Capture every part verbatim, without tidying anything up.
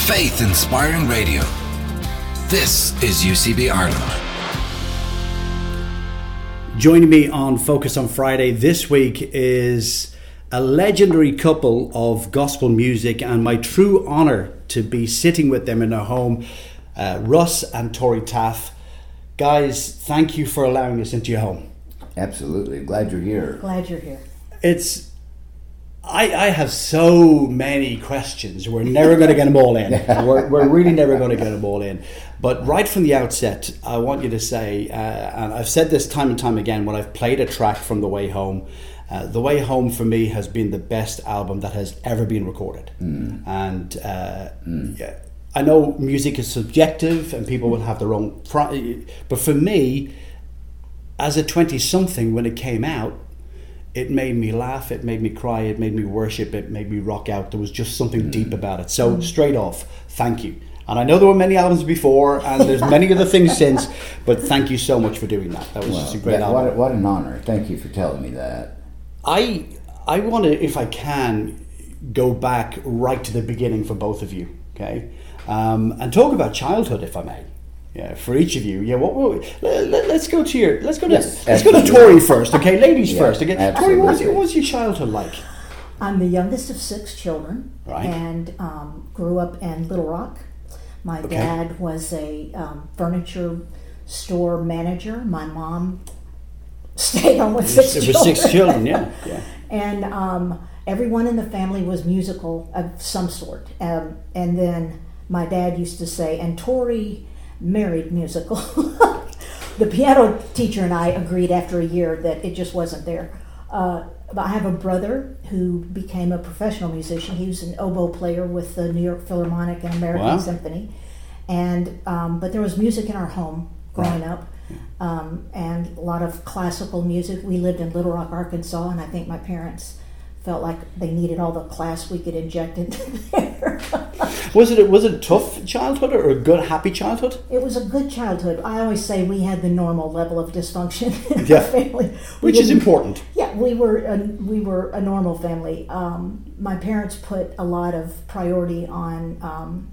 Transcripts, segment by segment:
Faith-inspiring radio. This is U C B Ireland. Joining me on Focus on Friday this week is a legendary couple of gospel music, and my true honour to be sitting with them in their home, uh, Russ and Tori Taff. Guys, thank you for allowing us into your home. Absolutely. Glad you're here. Glad you're here. It's I, I have so many questions. We're never going to get them all in. We're, we're really never going to get them all in. But right from the outset, I want you to say, uh, and I've said this time and time again, when I've played a track from The Way Home, uh, The Way Home for me has been the best album that has ever been recorded. Mm. And uh, mm. yeah, I know music is subjective and people will have their own... Pro- but for me, as a twenty-something, when it came out, it made me laugh, it made me cry, it made me worship, it made me rock out. There was just something mm. deep about it. So straight off, thank you. And I know there were many albums before, and there's many other things since, but thank you so much for doing that. That was well, just a great that, album. What, what an honor. Thank you for telling me that. I I want to, if I can, go back right to the beginning for both of you, okay? Um, and talk about childhood, if I may. Yeah, for each of you. Yeah, what? what let, let, let's go to your. Let's go to. Yes, let's go to Tori first, okay? Ladies yeah, first, okay? Tori, what was, your, what was your childhood like? I'm the youngest of six children, right. and um, grew up in Little Rock. My okay. dad was a um, furniture store manager. My mom stayed home with six it children. was six children, yeah. yeah. And um, everyone in the family was musical of some sort. Um, and then my dad used to say, and Tori married musical. The piano teacher and I agreed after a year that it just wasn't there. Uh, but I have a brother who became a professional musician. He was an oboe player with the New York Philharmonic and American wow. Symphony. And um, but there was music in our home growing right. up, um, and a lot of classical music. We lived in Little Rock, Arkansas, and I think my parents felt like they needed all the class we could inject into there. Was it was it a tough childhood or a good, happy childhood? It was a good childhood. I always say we had the normal level of dysfunction in yeah. the family, we which is important. Yeah, we were a, we were a normal family. Um, my parents put a lot of priority on um,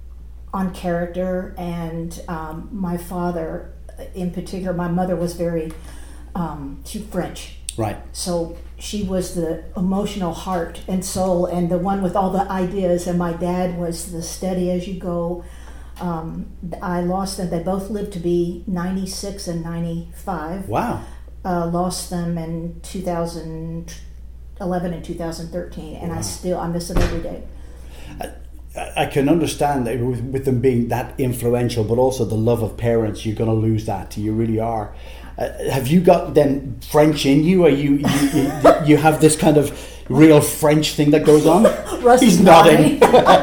on character, and um, my father, in particular, my mother was very um, she French. Right. So she was the emotional heart and soul and the one with all the ideas, and my dad was the steady as you go. Um, I lost them. They both lived to be ninety-six and ninety-five. Wow. Uh, lost them in two thousand eleven and two thousand thirteen, and wow. I still, I miss them every day. I, I can understand that with, with them being that influential, but also the love of parents, you're going to lose that. You really are. Uh, have you got then French in you? Are you you, you, you have this kind of real French thing that goes on? Russ He's is nodding.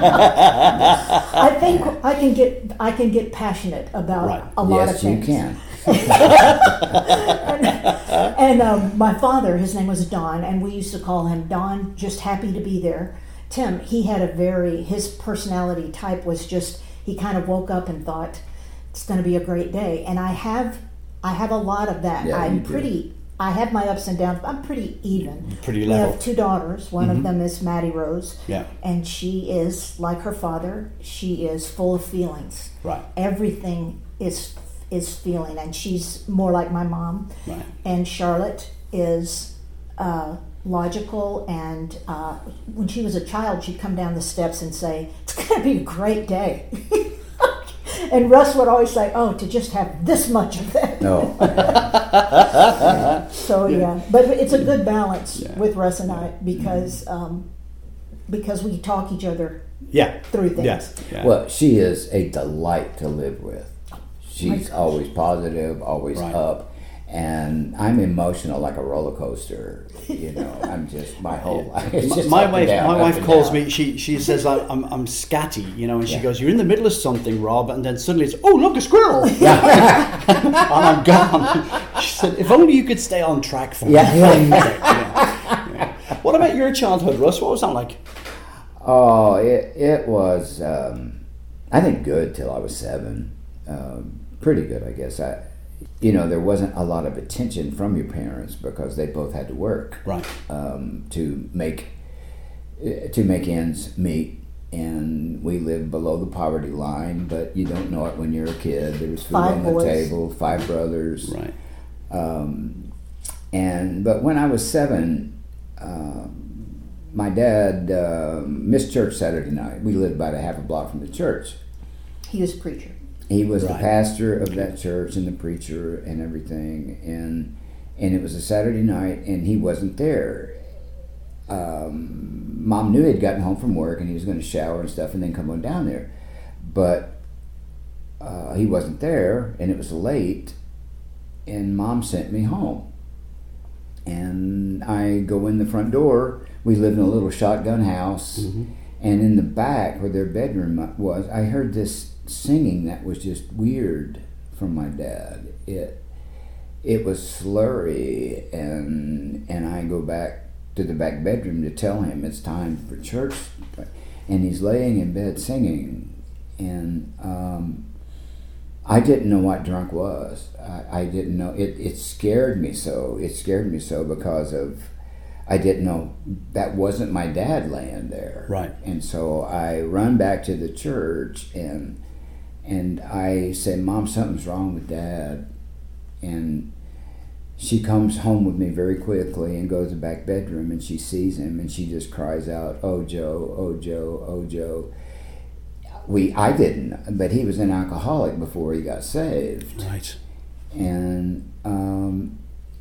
I think I can get I can get passionate about right. a lot yes, of things. Yes, you can. and and um, my father, his name was Don, and we used to call him Don, just happy to be there. Tim, he had a very, his personality type was just, he kind of woke up and thought, it's going to be a great day. And I have I have a lot of that. Yeah, I'm pretty, I have my ups and downs, but I'm pretty even. Pretty we level. have two daughters. One mm-hmm. of them is Maddie Rose. Yeah. And she is, like her father, she is full of feelings. Right. Everything is is feeling, and she's more like my mom. Right. And Charlotte is uh, logical, and uh, when she was a child, she'd come down the steps and say, it's going to be a great day. And Russ would always say, oh, to just have this much of that. No. yeah. So, yeah. yeah. But it's a good balance yeah. with Russ and I, because um, because we talk each other yeah. through things. Yes. Yeah. Well, she is a delight to live with. She's always positive, always right. up. And I'm emotional like a roller coaster, you know. I'm just my whole life. It's just my up and wife, down, my up wife and calls down. me. She she says I'm I'm, I'm scatty, you know, and she Yeah. goes, "You're in the middle of something, Rob," and then suddenly it's, "Oh, look, a squirrel!" Yeah. and I'm gone. She said, "If only you could stay on track for me." Yeah. yeah. yeah. What about your childhood, Russ? What was that like? Oh, it it was. Um, I think good till I was seven. Um, pretty good, I guess. I. You know, there wasn't a lot of attention from your parents because they both had to work right. um, to make to make ends meet, and we lived below the poverty line, but you don't know it when you're a kid. There was food Five on boys. the table, five brothers. Right. Um, and but when I was seven, uh, my dad uh, missed church Saturday night. We lived about a half a block from the church. He was a preacher. He was Right. the pastor of that church and the preacher and everything, and and it was a Saturday night, and he wasn't there. Um, Mom knew he'd gotten home from work, and he was going to shower and stuff, and then come on down there, but uh, he wasn't there, and it was late, and Mom sent me home, and I go in the front door. We lived in a little shotgun house, Mm-hmm. and in the back where their bedroom was, I heard this singing that was just weird from my dad. It it was slurry, and and I go back to the back bedroom to tell him it's time for church, and he's laying in bed singing, and um, I didn't know what drunk was. I, I didn't know. It, it scared me so. It scared me so because of I didn't know that wasn't my dad laying there. Right. And so I run back to the church, and and I say, Mom, something's wrong with Dad. And she comes home with me very quickly and goes to the back bedroom, and she sees him, and she just cries out, "Oh, Joe, oh, Joe, oh, Joe." We, I didn't, but he was an alcoholic before he got saved. Right. And um,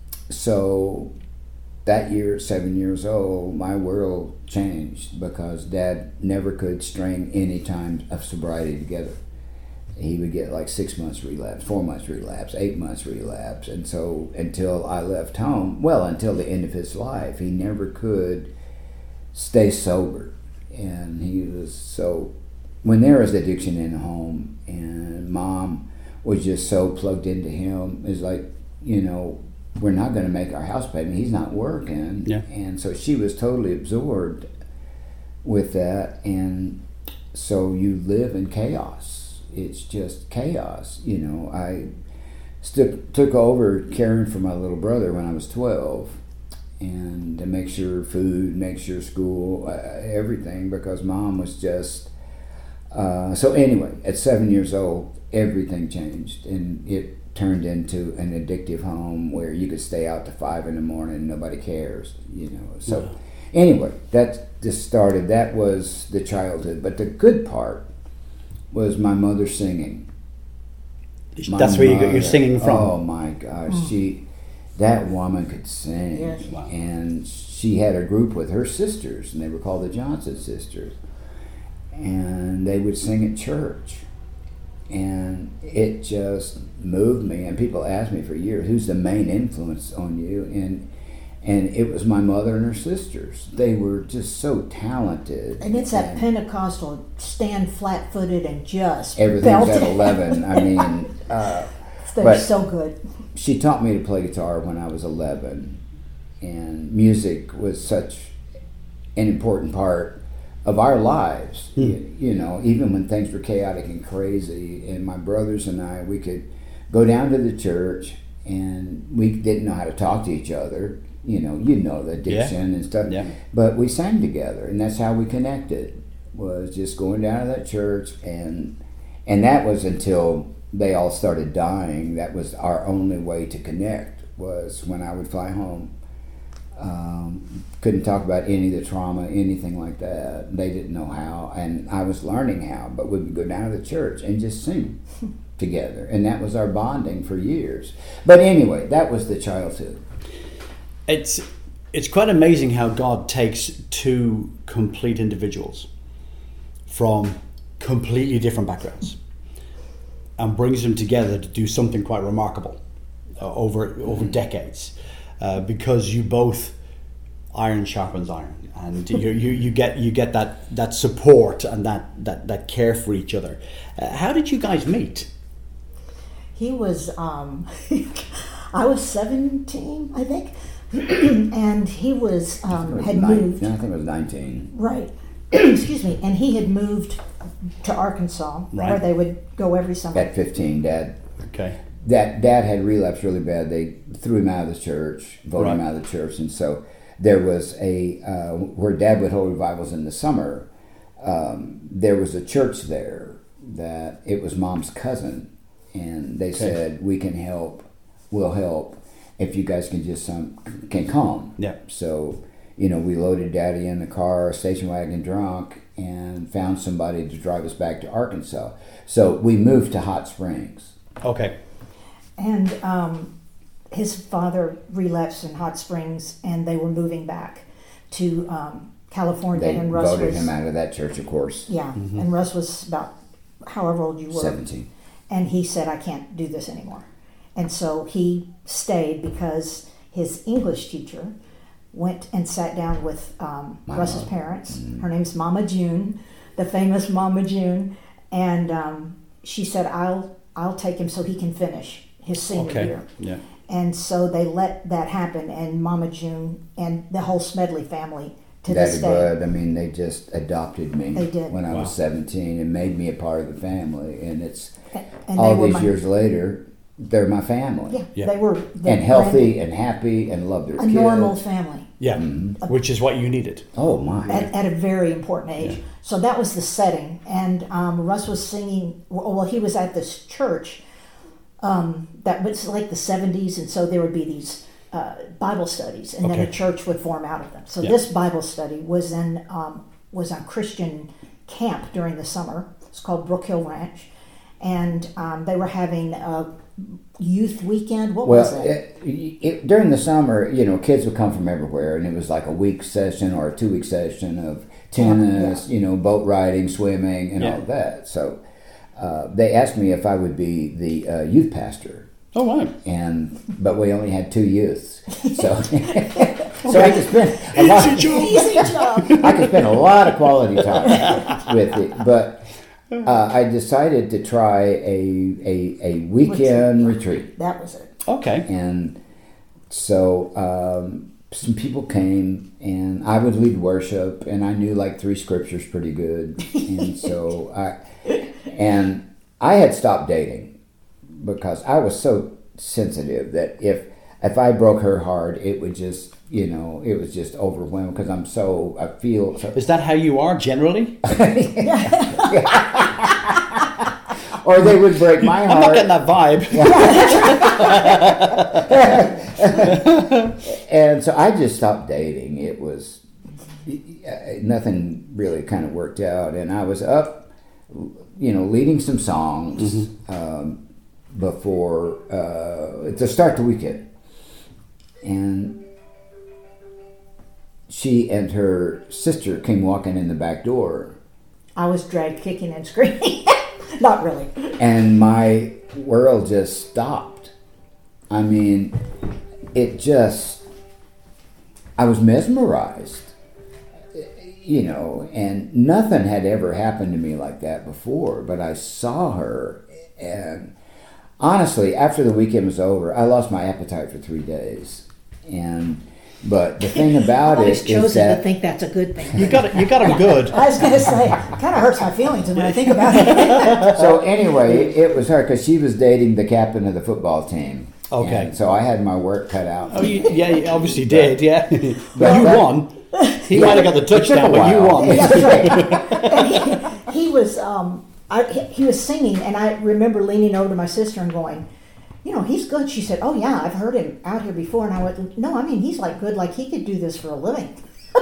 so that year, at seven years old, my world changed because Dad never could string any time of sobriety together. He would get like six months relapse, four months relapse, eight months relapse. And so until I left home, well, until the end of his life, he never could stay sober. And he was so, when there was addiction in the home and Mom was just so plugged into him, it's like, you know, we're not going to make our house payment. He's not working. Yeah. And so she was totally absorbed with that. And so you live in chaos. It's just chaos. You know, I st- took over caring for my little brother when I was twelve, and to make sure food, make sure school, uh, everything, because Mom was just... Uh, so anyway, at seven years old, everything changed, and it turned into an addictive home where you could stay out to five in the morning and nobody cares, you know. So yeah. Anyway, that just started, that was the childhood. But the good part was my mother singing. My That's where you mother, got your singing from. Oh my gosh, mm. she, that woman could sing. Yes. Wow. And she had a group with her sisters, and they were called the Johnson Sisters. And they would sing at church. And it just moved me. And people asked me for years, who's the main influence on you? And and it was my mother and her sisters. They were just so talented. And it's that Pentecostal, stand flat-footed and just everything's belt at it. eleven. I mean, uh, They're but so good. she taught me to play guitar when I was eleven. And music was such an important part of our lives, hmm. you, you know, even when things were chaotic and crazy. And my brothers and I, we could go down to the church, and we didn't know how to talk to each other. You know, you know the addiction yeah. and stuff. Yeah. But we sang together, and that's how we connected. Was just going down to that church, and and that was until they all started dying. That was our only way to connect. Was when I would fly home. Um, couldn't talk about any of the trauma, anything like that. They didn't know how, and I was learning how. But we would go down to the church and just sing together, and that was our bonding for years. But anyway, that was the childhood. It's it's quite amazing how God takes two complete individuals from completely different backgrounds and brings them together to do something quite remarkable uh, over over mm-hmm. decades. Uh, because you both, iron sharpens iron, and you, you you get you get that that support and that that, that care for each other. Uh, how did you guys meet? He was, um, I was seventeen, I think, and he was um, had nine, moved. I think it was nineteen. Right. Excuse me, and he had moved to Arkansas, right. where they would go every summer. At fifteen, Dad. Okay. That Dad had relapsed really bad. They threw him out of the church, voted right. him out of the church, and so there was a uh, where Dad would hold revivals in the summer. um, there was a church there that it was Mom's cousin, and they Okay. said, we can help, we'll help if you guys can just um, can come. Yeah. So, you know, we loaded Daddy in the car, station wagon drunk, and found somebody to drive us back to Arkansas. So we moved to Hot Springs. Okay. And um, his father relapsed in Hot Springs, and they were moving back to um, California. They and Russ voted was, him out of that church, of course. Yeah, and Russ was about however old you were. seventeen. And he said, I can't do this anymore. And so he stayed because his English teacher went and sat down with um, My Russ's mom. parents. Mm-hmm. Her name's Mama June, the famous Mama June. And um, she said, I'll I'll take him so he can finish his senior Okay. year. Yeah. And so they let that happen, and Mama June and the whole Smedley family to Daddy this day. Bud, I mean, they just adopted me They did. when I Wow. was seventeen and made me a part of the family. And it's And all they were these my, years later, they're my family. Yeah, Yeah. they were the And healthy and happy and love their a kids. normal family Yeah. Mm-hmm. Which is what you needed. Oh, my. at, at a very important age. Yeah. So that was the setting. And um, Russ was singing, well, he was at this church um, that was like the seventies, and so there would be these uh, Bible studies, and then Okay. a church would form out of them. So Yeah. this Bible study was in um, was a Christian camp during the summer. It's called Brook Hill Ranch, and um, they were having a youth weekend. What was Well, it? it, it, during the summer, you know, kids would come from everywhere, and it was like a week session or a two week session of tennis, you know, boat riding, swimming, and Yeah. all that. So uh, they asked me if I would be the uh, youth pastor. Oh, wow. And but we only had two youths, so so I could spend a lot. Easy job. I could spend a lot of quality time with it, but uh, I decided to try a a, a weekend retreat, That was it. Okay. and so um, some people came, and I would lead worship, and I knew like three scriptures pretty good, and so I and I had stopped dating because I was so sensitive that if if I broke her heart, it would just, you know, it was just overwhelmed because I'm so, I feel so. Is that how you are generally? Or they would break my I'm not heart. getting that vibe. And so I just stopped dating. It was, nothing really kind of worked out. And I was up, you know, leading some songs um, before, uh, to start the weekend. And she and her sister came walking in the back door. I was dragged kicking and screaming. Not really. And my world just stopped. I mean, it just, I was mesmerized, you know, and nothing had ever happened to me like that before, but I saw her, and honestly, after the weekend was over, I lost my appetite for three days. And, but the thing about I've it always is chosen that to think that's a good thing. You got it. You got him good. I was going to say, it kind of hurts my feelings when I think about it. so anyway, it was her because she was dating the captain of the football team. Okay. And so I had my work cut out. Oh, you, yeah, you obviously did. Yeah, but you that- won. He might have got the It took a touchdown, but you while. won. That's right. And he, he was, um, I, he, he was singing, and I remember leaning over to my sister and going, you know, he's good. She said, oh, yeah, I've heard him out here before. And I went, no, I mean, he's like good, like he could do this for a living.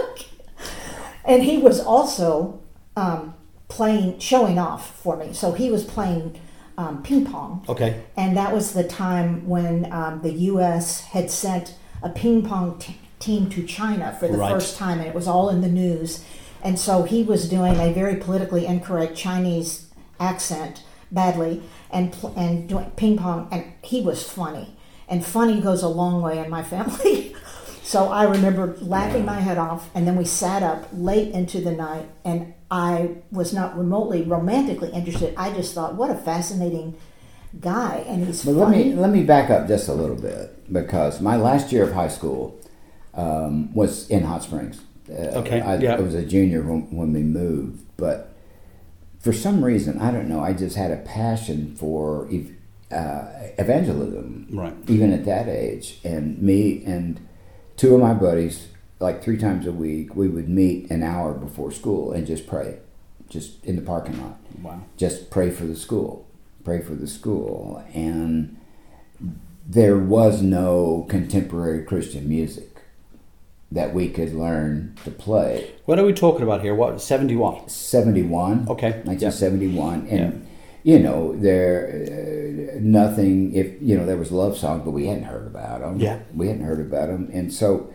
And he was also um, playing, showing off for me. So he was playing um, ping pong. Okay. And that was the time when um, the U S had sent a ping pong t- team to China for the Right. first time, and it was all in the news. And so he was doing a very politically incorrect Chinese accent badly, and pl- and doing ping pong, and he was funny. And funny goes a long way in my family. So I remember laughing my head off, and then we sat up late into the night, and I was not remotely romantically interested. I just thought, what a fascinating guy, and he's But let funny. me let me back up just a little bit, because my last year of high school um, was in Hot Springs. Uh, Okay, I, yeah. I was a junior when, when we moved, but for some reason, I don't know, I just had a passion for ev- uh, evangelism, Right. even at that age. And me and two of my buddies, like three times a week, we would meet an hour before school and just pray. just in the parking lot. Wow. Just pray for the school, pray for the school. And there was no contemporary Christian music that we could learn to play. What are we talking about here? What, seventy-one? seventy-one. Okay. nineteen seventy-one. Yeah. And, you know, there, uh, nothing, if, you know, there was love songs, but we hadn't heard about them. Yeah. We hadn't heard about them. And so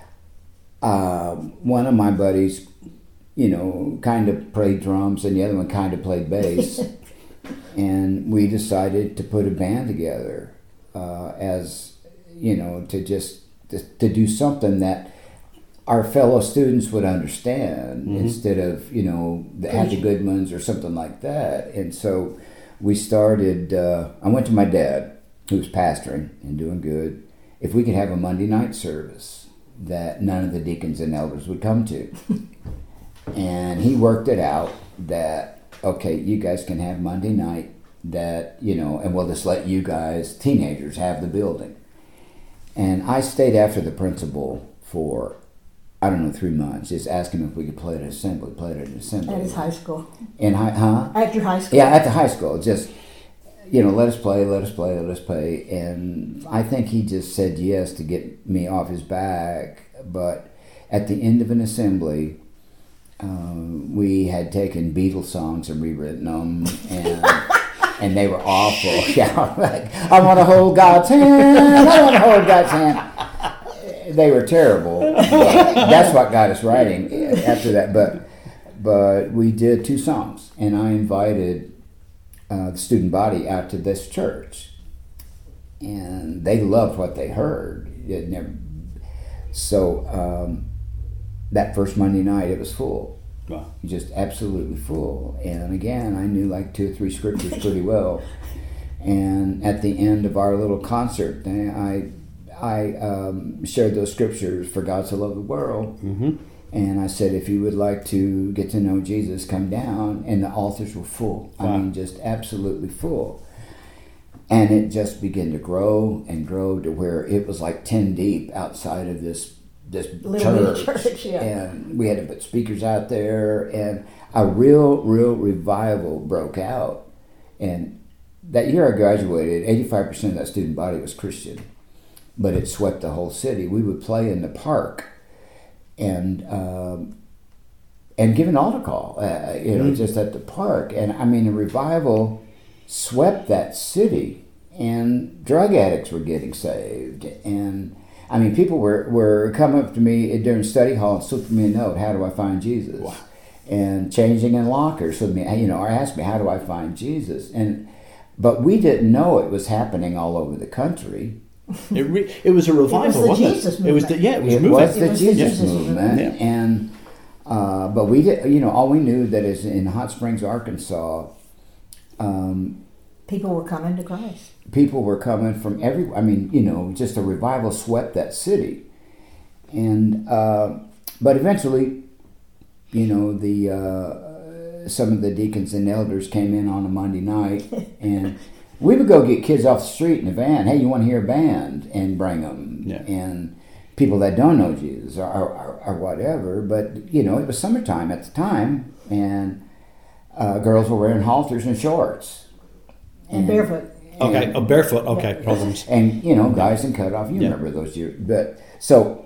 uh, one of my buddies, you know, kind of played drums and the other one kind of played bass. And we decided to put a band together uh, as, you know, to just, to, to do something that our fellow students would understand mm-hmm. instead of, you know, the Happy Goodmans or something like that. And so we started, uh, I went to my dad, who was pastoring and doing good, if we could have a Monday night service that none of the deacons and elders would come to. And he worked it out that, okay, you guys can have Monday night that, you know, and we'll just let you guys, teenagers, have the building. And I stayed after the principal for, I don't know, three months, just asking him if we could play at an assembly, play at an assembly. At his high school. In high, huh? At your high school? Yeah, at the high school. Just, you know, let us play, let us play, let us play. And I think he just said yes to get me off his back. But at the end of an assembly, um, we had taken Beatles songs and rewritten them, and and they were awful. Yeah, like, I want to hold God's hand, I want to hold God's hand. They were terrible. That's what got us writing after that. But but we did two songs, and I invited uh, the student body out to this church, and they loved what they heard. It never. So um, that first Monday night, it was full. Wow. Just absolutely full. And again, I knew like two or three scriptures pretty well. And at the end of our little concert, I I um, shared those scriptures, for God so loved the world. Mm-hmm. And I said, if you would like to get to know Jesus, come down. And the altars were full. Wow. I mean, just absolutely full. And it just began to grow and grow to where it was like ten deep outside of this this Little church. church, yeah. And we had to put speakers out there, and a real, real revival broke out. And that year I graduated, eighty-five percent of that student body was Christian, but it swept the whole city. We would play in the park and um, and give an altar call, uh, you know, mm-hmm. just at the park. And I mean, a revival swept that city, and drug addicts were getting saved. And I mean, people were, were coming up to me during study hall and slipping me a note, how do I find Jesus? Wow. And changing in lockers with me, you know, or asked me, how do I find Jesus? And but we didn't know it was happening all over the country. It re- it was a revival, it was the wasn't Jesus it? It was the, yeah, it was it moving. was the it was Jesus, the Jesus movement, movement. Yeah. and uh, but we did, you know, all we knew that is in Hot Springs, Arkansas. Um, People were coming to Christ. People were coming from every. I mean, you know, just a revival swept that city, and uh, but eventually, you know, the uh, some of the deacons and elders came in on a Monday night, and we would go get kids off the street in a van. Hey, you want to hear a band? And bring them, yeah. and people that don't know Jesus or, or, or whatever. But you know, it was summertime at the time, and uh, girls were wearing halters and shorts. And barefoot. Okay, and, oh, barefoot, okay, problems. And, you know, guys in cutoff, you yeah. remember those years. But, so,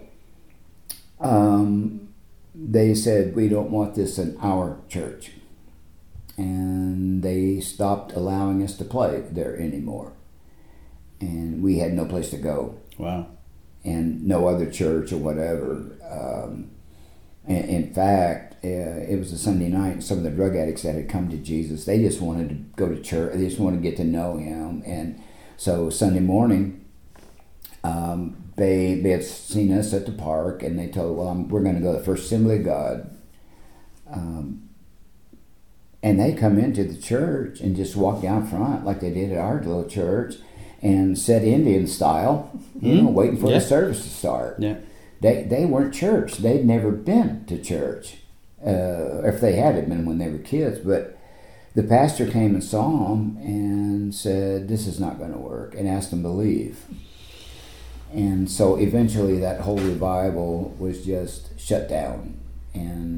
um, they said, we don't want this in our church. And they stopped allowing us to play there anymore. And we had no place to go. Wow. And no other church or whatever. Um, in, in fact, Uh, it was a Sunday night, and some of the drug addicts that had come to Jesus, they just wanted to go to church. They just wanted to get to know him. And so Sunday morning, um, they they had seen us at the park, and they told, well, I'm, we're going to go to the First Assembly of God. Um, and they come into the church and just walk down front like they did at our little church and sat Indian style, you mm-hmm. know, waiting for yeah. the service to start. Yeah. They, they weren't church. They'd never been to church. Uh, if they had it been when they were kids, but the pastor came and saw them and said, this is not going to work, and asked them to leave. And so eventually that whole revival was just shut down. And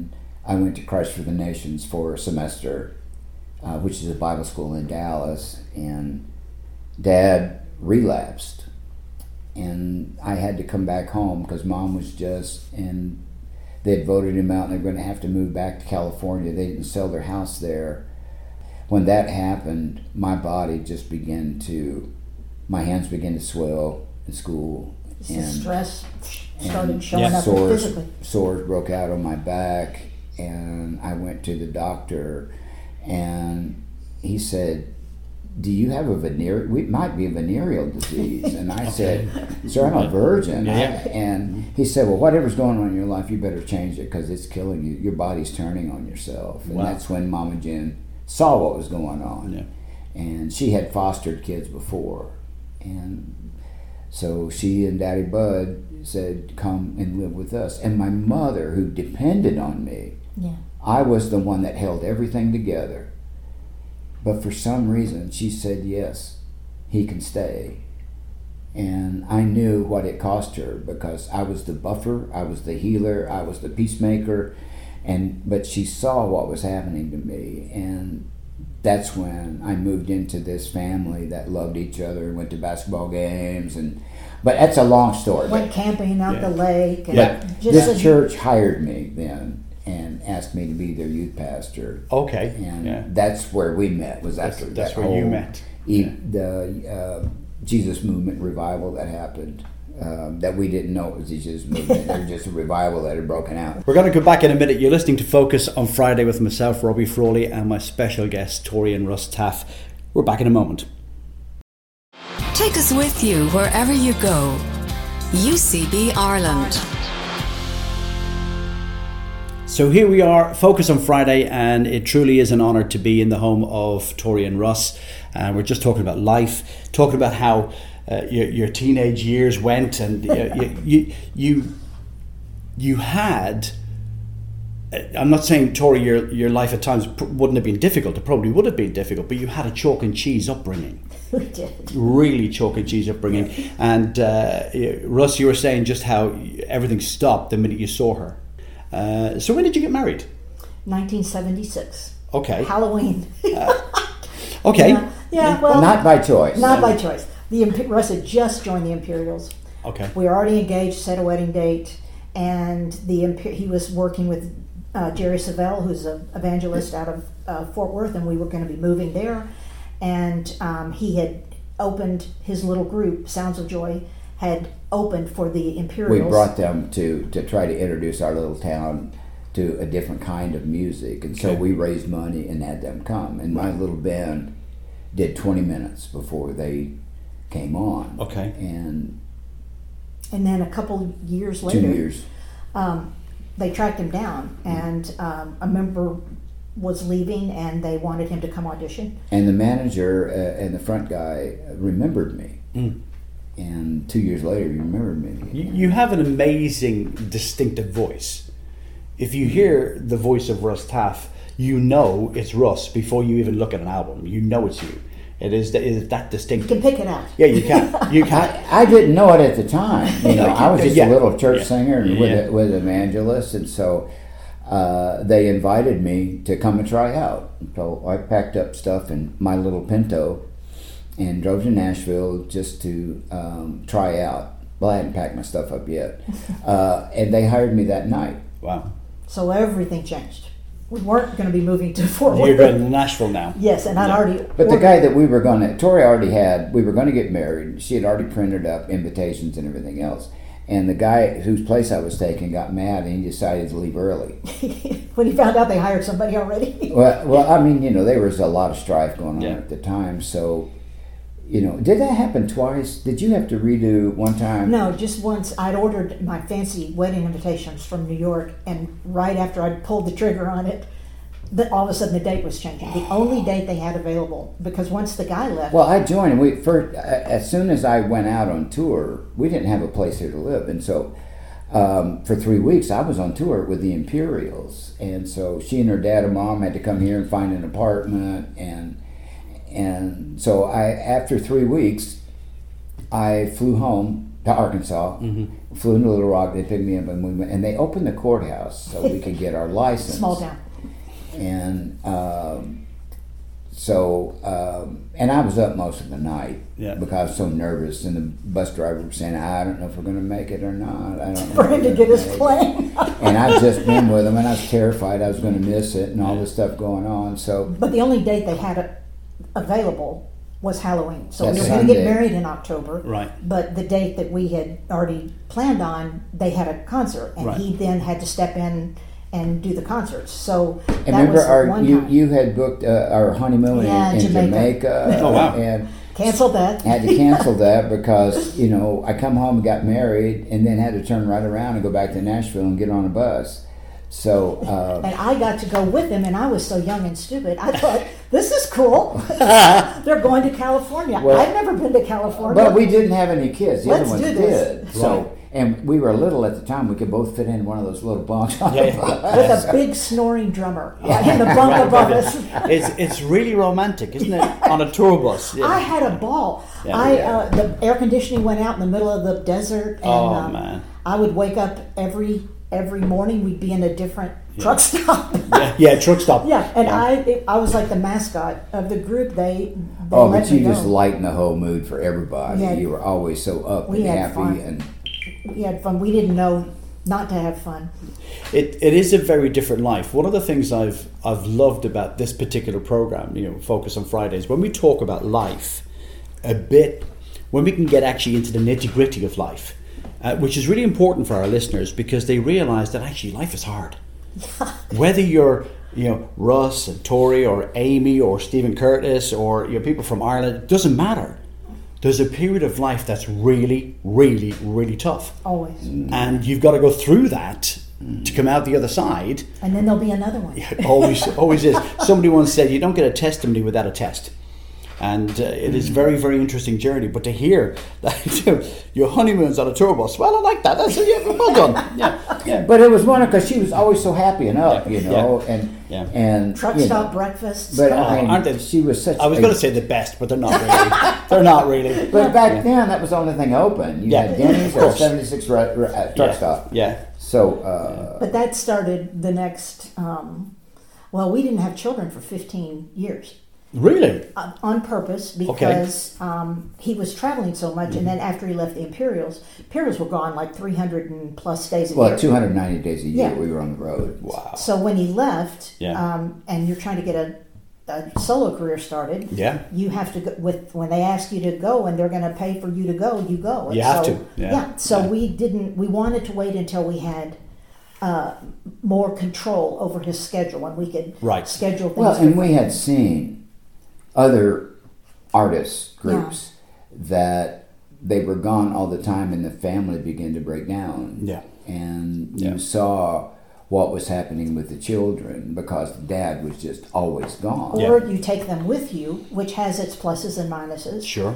I went to Christ for the Nations for a semester, uh, which is a Bible school in Dallas, and Dad relapsed. And I had to come back home because Mom was just, and they'd voted him out and they were going to have to move back to California. They didn't sell their house there. When that happened, my body just began to, my hands began to swell in school. The And, stress started and showing up sores, physically. sores broke out on my back, and I went to the doctor, and he said, do you have a venereal, it might be a venereal disease. And I said, sir, I'm a virgin. Yeah. I, and he said, well, whatever's going on in your life, you better change it because it's killing you. Your body's turning on yourself. And Wow. that's when Mama Jen saw what was going on. Yeah. And she had fostered kids before. And so she and Daddy Bud said, come and live with us. And my mother, who depended on me, Yeah. I was the one that held everything together. But for some reason, she said, yes, he can stay. And I knew what it cost her because I was the buffer, I was the healer, I was the peacemaker. And but she saw what was happening to me. And that's when I moved into this family that loved each other, went to basketball games. and But that's a long story. Went camping out Yeah. the lake. And But just this as- church hired me then and asked me to be their youth pastor. Okay. And Yeah. that's where we met. Was That's- after that's that where you whole met. E- Yeah. The uh, Jesus movement revival that happened. Um, that we didn't know it was the Jesus movement. It was just a revival that had broken out. We're going to go back in a minute. You're listening to Focus on Friday with myself, Robbie Frawley, and my special guest, Tori and Russ Taff. We're back in a moment. Take us with you wherever you go. U C B Ireland. So here we are, Focus on Friday, and it truly is an honour to be in the home of Tori and Russ. And we're just talking about life, talking about how uh, your, your teenage years went, and uh, you, you you you had. I'm not saying, Tori, your your life at times pr- wouldn't have been difficult. It probably would have been difficult, but you had a chalk and cheese upbringing. We did. Really chalk and cheese upbringing. And uh, Russ, you were saying just how everything stopped the minute you saw her. Uh, so when did you get married? nineteen seventy-six. Okay. Halloween. Okay. Yeah, yeah, well, Not by choice. not by choice. The Imp- Russ had just joined the Imperials. Okay. We were already engaged, set a wedding date, and the Imper- he was working with uh, Jerry Savelle, who's an evangelist out of uh, Fort Worth, and we were going to be moving there. And um, he had opened his little group, Sounds of Joy, had opened for the We Imperials. brought them to, to try to introduce our little town to a different kind of music. And so Okay. we raised money and had them come. And my little band did twenty minutes before they came on. Okay. And And then a couple years two later, years. um, they tracked him down, and um, a member was leaving, and they wanted him to come audition. And the manager uh, and the front guy remembered me. Mm. And two years later, he remembered me. You, you have an amazing, distinctive voice. If you hear the voice of Russ Taff, you know it's Russ before you even look at an album. You know it's you. It is, it is that You distinctive. can pick it out. Yeah, you can. You can. I, I didn't know it at the time. You know, I was just Yeah. a little church Yeah. singer and Yeah. with a, with evangelist, and so uh, they invited me to come and try out. So I packed up stuff in my little Pinto and drove to Nashville just to um, try out. Well, I hadn't packed my stuff up yet, uh, and they hired me that night. Wow. So everything changed. We weren't going to be moving to Fort You're Worth. going to Nashville now. Yes, and I'd already. But the ordered- guy that we were going to, Tori already had, we were going to get married. She had already printed up invitations and everything else. And the guy whose place I was taking got mad and he decided to leave early. when he found out they hired somebody already. Well, well, I mean, you know, there was a lot of strife going on Yeah. at the time. So, you know, did that happen twice? Did you have to redo one time? No, just once. I'd ordered my fancy wedding invitations from New York, and right after I'd pulled the trigger on it, the, all of a sudden the date was changing. The only date they had available, because once the guy left, Well, I joined, and we first, as soon as I went out on tour, we didn't have a place here to live, and so um, for three weeks I was on tour with the Imperials, and so she and her dad and mom had to come here and find an apartment, and and so I after three weeks I flew home, to Arkansas. Mm-hmm. Flew into Little Rock. They picked me up, and we went. And they opened the courthouse so we could get our license. Small town. And um, so, um, and I was up most of the night Yeah. because I was so nervous. And the bus driver was saying, "I don't know if we're going to make it or not. I don't know." For him to get his make it." plane. And I'd just been with him, and I was terrified I was going to miss it, and all this stuff going on. So, But the only date they had it available was Halloween. So That we were going same to get day. married in October. Right. But the date that we had already planned on, they had a concert, and Right. he then had to step in and do the concerts. So and that remember, was the our one you time. you had booked uh, our honeymoon Yeah, in, in Jamaica. Jamaica. Oh, wow. And Canceled that. had to cancel that because, you know, I come home and got married and then had to turn right around and go back to Nashville and get on a bus. So, uh, And I got to go with him, and I was so young and stupid. I thought, this is cool. They're going to California. Well, I've never been to California. but we didn't have any kids. The Let's other ones do this. did. So, and we were little at the time. We could both fit in one of those little bunks on Yeah, the yeah. bus. With a big snoring drummer in the bunk above us. It's it's really romantic, isn't it? On a tour bus. Yeah. I had a ball. Yeah. I Yeah. uh, the air conditioning went out in the middle of the desert, and Oh, um, man. I would wake up every every morning. We'd be in a different truck stop. yeah, yeah, truck stop. Yeah, and I it, I was like the mascot of the group. They, they Oh, let but you me just go. lighten the whole mood for everybody. Yeah. You were always so up We and had happy. fun. And We had fun. We didn't know not to have fun. It, it is a very different life. One of the things I've I've loved about this particular program, you know, Focus on Fridays, when we talk about life a bit, when we can get actually into the nitty gritty of life, uh, which is really important for our listeners because they realize that actually life is hard. Whether you're, you know, Russ and Tori or Amy or Stephen Curtis or you know, people from Ireland, it doesn't matter. There's a period of life that's really, really, really tough. Always. And you've got to go through that to come out the other side. And then there'll be another one. It always, always is. Somebody once said, you don't get a testimony without a test. And uh, it is very, very interesting journey. But to hear that you know, your honeymoon's on a tour bus, well, I like that. That's yeah, well done. Yeah, yeah. but it was wonderful because she was always so happy and up, you know, Yeah. and Yeah. and Truck you stop know. breakfasts. But come on. I mean, Aren't they- she was such. I was a- going to say the best, but they're not really. They're not really. But back then, that was the only thing open. You Yeah. had Denny's Of or course. seventy-six ru- ru- uh, truck Yeah. stop. Yeah. So, uh, But that started the next. Um, well, we didn't have children for fifteen years. Really? Uh, on purpose because um, he was traveling so much, and then after he left the Imperials, Imperials were gone like three hundred and plus days a year. well, two hundred ninety days a year Yeah. we were on the road. Wow. So when he left, Yeah. um, and you're trying to get a, a solo career started, Yeah. you have to go with when they ask you to go and they're going to pay for you to go, you go. And You have so, to, yeah. So Yeah. we didn't. We wanted to wait until we had uh, more control over his schedule, and we could Right. schedule things. Well, and we differently. had seen other artists groups that they were gone all the time, and the family began to break down. Yeah. And Yeah. you saw what was happening with the children because dad was just always gone. Or you take them with you, which has its pluses and minuses. Sure.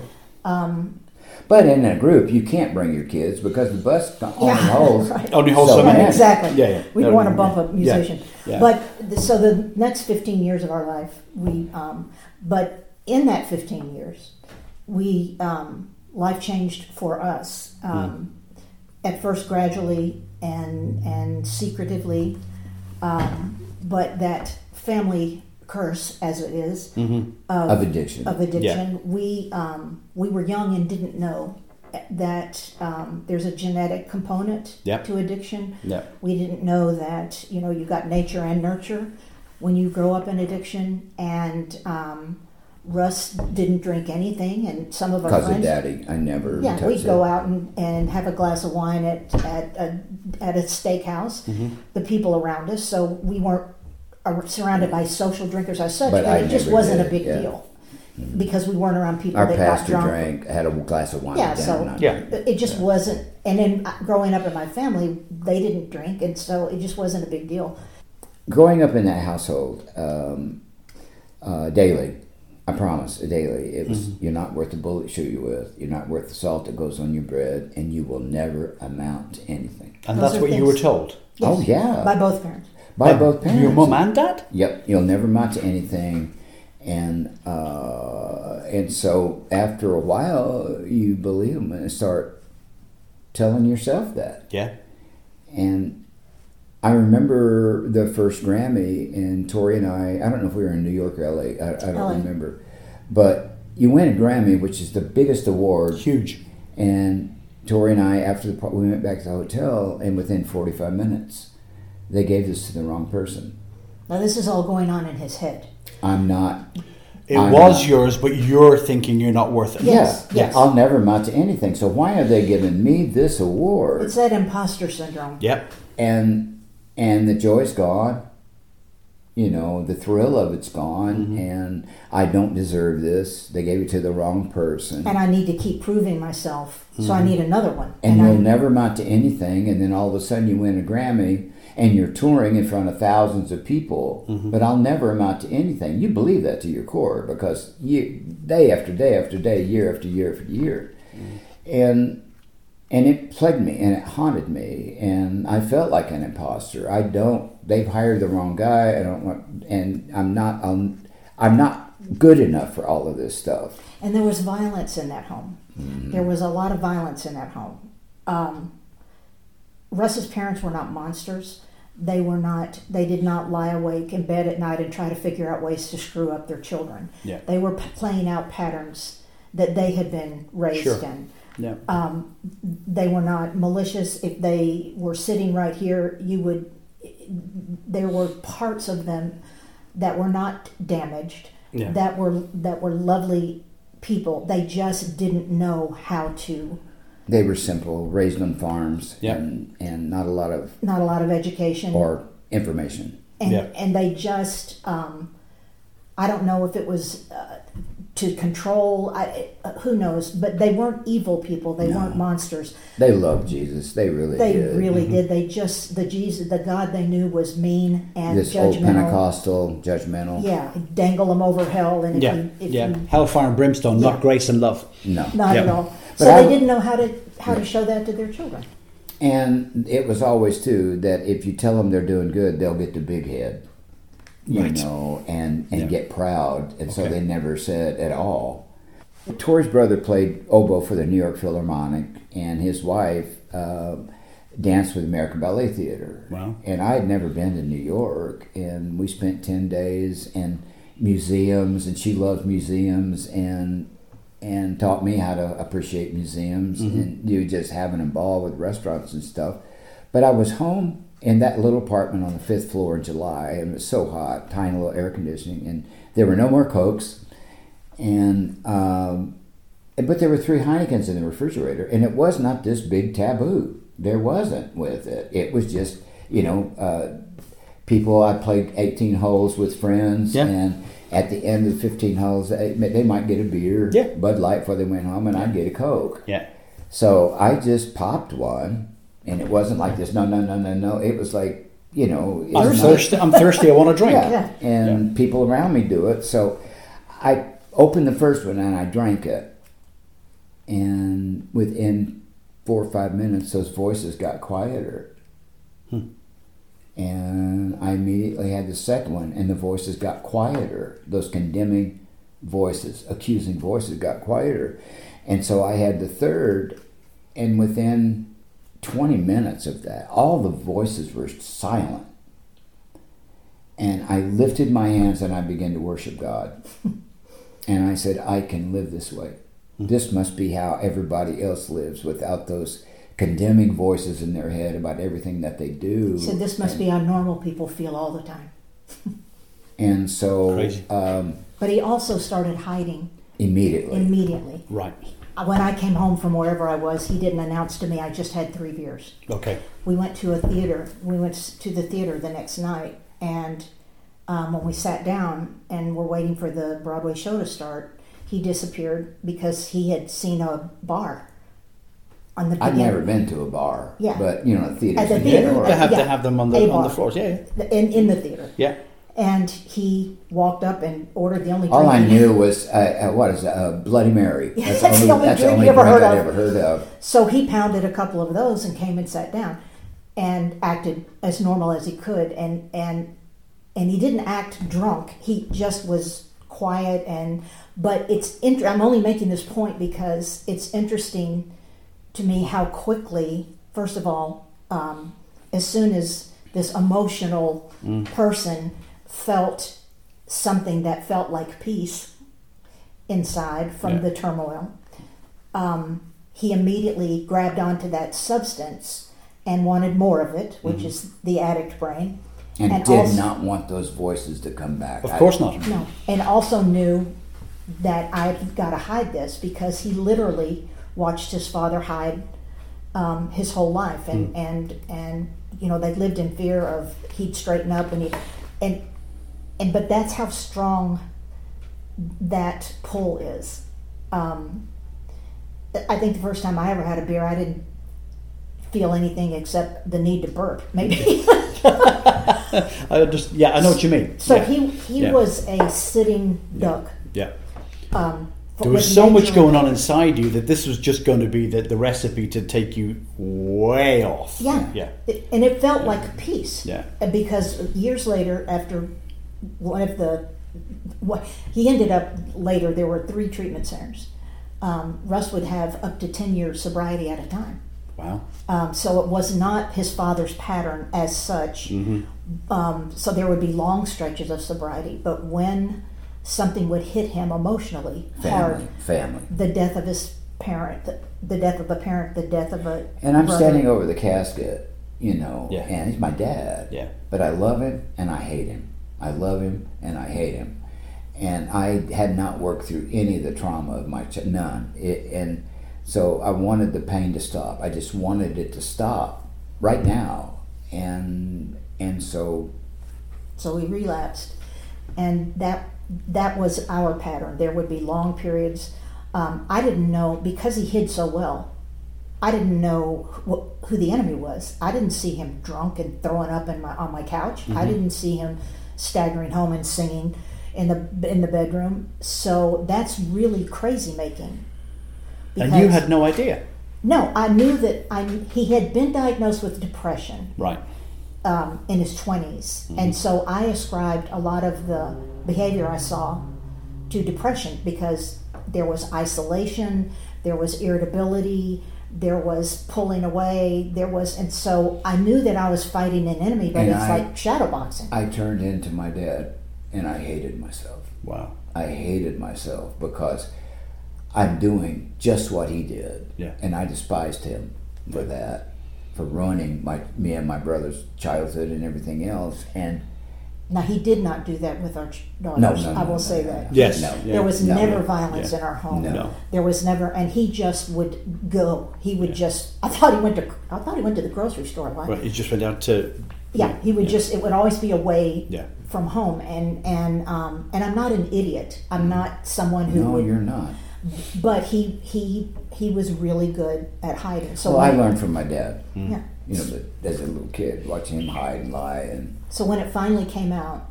But in a group, you can't bring your kids because the bus only Yeah, holds. right. Only holds so so many. many. Exactly. Yeah, yeah. We Yeah, don't want to yeah. bump a musician. Yeah. But th- so the next fifteen years of our life, we. Um, but in that fifteen years, we um, life changed for us. Um, At first, gradually and and secretively, um, but that family curse, as it is, Of addiction. of addiction. We um, we were young and didn't know that um, there's a genetic component Yep. to addiction. Yep. We didn't know that you know you got nature and nurture when you grow up in addiction. And um, Russ didn't drink anything, and some of our Because of friends. daddy, I never Yeah, touched we'd it. go out and, and have a glass of wine at at a, at a steakhouse. Mm-hmm. The people around us, so we weren't uh, surrounded by social drinkers as such, But but, I it just never wasn't a did, big yeah. deal because we weren't around people Our that got pastor drunk. drank, had a glass of wine. Yeah, at dinner, so and I Yeah. drank. it just wasn't. And then uh, growing up in my family, they didn't drink, and so it just wasn't a big deal. Growing up in that household, um, uh, daily, I promise, daily, it was, Mm-hmm. you're not worth the bullet shoot you with, you're not worth the salt that goes on your bread, and you will never amount to anything. And Those that's are what you things- were told. Yes, Oh, yeah. by both parents. By both parents. Your mum and dad? Yep, you'll never amount to anything. And uh, and so after a while, you believe them and start telling yourself that. Yeah. And I remember the first Grammy, and Tori and I, I don't know if we were in New York or L A, I, I don't L A. remember. But you win a Grammy, which is the biggest award. Huge. And Tori and I, after the we went back to the hotel, and within forty-five minutes, they gave this to the wrong person. Now this is all going on in his head. I'm not. It I'm was not, yours, but you're thinking you're not worth it. Yes, Yeah, yes. yeah, I'll never amount to anything. So why are they giving me this award? It's that imposter syndrome. Yep. and and the joy's gone. You know, the thrill of it's gone, Mm-hmm. and I don't deserve this. They gave it to the wrong person. And I need to keep proving myself, so Mm-hmm. I need another one. And I, you'll never amount to anything, and then all of a sudden you win a Grammy, and you're touring in front of thousands of people, Mm-hmm. but I'll never amount to anything. You believe that to your core, because you, day after day after day, year after year after year. Mm-hmm. And and it plagued me, and it haunted me, and I felt like an imposter. I don't, they've hired the wrong guy, I don't want, and I'm not, I'm, I'm not good enough for all of this stuff. And there was violence in that home. Mm-hmm. There was a lot of violence in that home. Um, Russ's parents were not monsters. They were not. They did not lie awake in bed at night and try to figure out ways to screw up their children. Yeah. They were p- playing out patterns that they had been raised Sure. in. Yeah. Um, they were not malicious. If they were sitting right here, you would. There were parts of them that were not damaged. Yeah. That were that were lovely people. They just didn't know how to. They were simple, raised on farms, Yeah. and, and not a lot of, Not a lot of education. or information. and Yeah. and they just um, I don't know if it was uh, to control. I, uh, who knows? But they weren't evil people. They No. weren't monsters. They loved Jesus. They really They did. really did. They just the Jesus, the God they knew was mean and This old judgmental. Pentecostal, judgmental. Yeah, dangle them over hell, and if Yeah. you, if Yeah. you Hellfire and brimstone, Yeah. not grace and love. No. not Yeah. at all. But So I- they didn't know how to how Yeah. to show that to their children. And it was always, too, that if you tell them they're doing good, they'll get the big head. You Right. know, and, and Yeah. get proud. And so Okay. they never said at all. Tori's brother played oboe for the New York Philharmonic, and his wife uh, danced with American Ballet Theater. Wow. And I had never been to New York, and we spent ten days in museums, and she loves museums, and and taught me how to appreciate museums, and you just having a ball with restaurants and stuff. But I was home in that little apartment on the fifth floor in July, and it was so hot, tiny little air conditioning, and there were no more Cokes, and um, but there were three Heinekens in the refrigerator, and it was not this big taboo. There wasn't with it. It was just, you know, uh, people. I played eighteen holes with friends, Yeah. and at the end of the fifteen holes, they, they might get a beer, Yeah. Bud Light before they went home, and I'd get a Coke. Yeah. So I just popped one, and it wasn't like this. No, no, no, no, no. It was like, you know, it's I'm not- thirsty. I'm thirsty. I want to drink. yeah. Yeah. And people around me do it. So I opened the first one and I drank it. And within four or five minutes, those voices got quieter. Hmm. And I immediately had the second one, and the voices got quieter. Those condemning voices, accusing voices got quieter. And so I had the third, and within twenty minutes of that, all the voices were silent. And I lifted my hands and I began to worship God. And I said, I can live this way. This must be how everybody else lives, without those condemning voices in their head about everything that they do. He said this must be how normal people feel all the time. And so Crazy. um, But he also started hiding immediately. immediately. Right. When I came home from wherever I was, he didn't announce to me I just had three beers. Okay. We went to a theater. We went to the theater the next night, and um, when we sat down and were waiting for the Broadway show to start, he disappeared because he had seen a bar on the I'd beginning. never been to a bar, Yeah. but you know, a theater. At the in theater. general. They have Yeah. to have them on A the on the bar. floors. Yeah. Yeah. in in the theater. Yeah. And he walked up and ordered the only All drink. I he- knew was uh, uh, what is it, uh, Bloody Mary. Yeah, that's the only that's drink the only you ever drink heard I'd of. ever heard of. So he pounded a couple of those and came and sat down and acted as normal as he could, and and and he didn't act drunk. He just was quiet. And but it's inter- I'm only making this point because it's interesting to me how quickly, first of all, um, as soon as this emotional mm. person felt something that felt like peace inside from yeah. the turmoil, um, he immediately grabbed onto that substance and wanted more of it, which mm-hmm. is the addict brain. And, and did also, not want those voices to come back. Of course not. No. And also knew that I've got to hide this, because he literally watched his father hide um, his whole life. And, mm. and, and, you know, they lived in fear of he'd straighten up and he, and, and, but that's how strong that pull is. Um, I think the first time I ever had a beer, I didn't feel anything except the need to burp, maybe. I just, yeah, I know what you mean. So yeah. he he yeah. was a sitting duck. Yeah. Um, there was so much going on inside you that this was just going to be the, the recipe to take you way off. Yeah. Yeah. It, and it felt yeah. like peace. Yeah. Because years later, after one of the, what, he ended up later, there were three treatment centers. Um, Russ would have up to ten years sobriety at a time. Wow. Um, so it was not his father's pattern as such. Mm-hmm. Um, so there would be long stretches of sobriety. But when something would hit him emotionally family, hard, family, the death of his parent, the, the death of a parent, the death of a And I'm brother. standing over the casket, you know, yeah. and he's my dad. Yeah. But I love him and I hate him. I love him and I hate him. And I had not worked through any of the trauma of my ch- none. It, and so I wanted the pain to stop. I just wanted it to stop right now. And and so so we relapsed, and that that was our pattern. There would be long periods. Um, I didn't know, because he hid so well, I didn't know wh- who the enemy was. I didn't see him drunk and throwing up in my on my couch. Mm-hmm. I didn't see him staggering home and singing in the in the bedroom. So that's really crazy making. And you had no idea? No, I knew that I he had been diagnosed with depression. Right. Um, in his twenties. Mm-hmm. And so I ascribed a lot of the behavior I saw to depression, because there was isolation, there was irritability, there was pulling away, there was, and so I knew that I was fighting an enemy, but and it's I, like shadow boxing. I turned into my dad and I hated myself. Wow. I hated myself because I'm doing just what he did. Yeah. And I despised him for that, for ruining my me and my brother's childhood and everything else. And now he did not do that with our daughters. No, no, no, I will no, say no, that. no. Yes. No. Yeah. There was No. never violence Yeah. in our home. No. There was never, and he just would go. He would Yeah. just. I thought he went to. I thought he went to the grocery store. Like, Right. You just went out to. yeah, he would yeah. just. It would always be away Yeah. from home, and and um and I'm not an idiot. I'm not someone who. no, would, you're not. But he he he was really good at hiding. So Well, I when- learned from my dad. Yeah. You know, but as a little kid, watching him hide and lie, and So when it finally came out,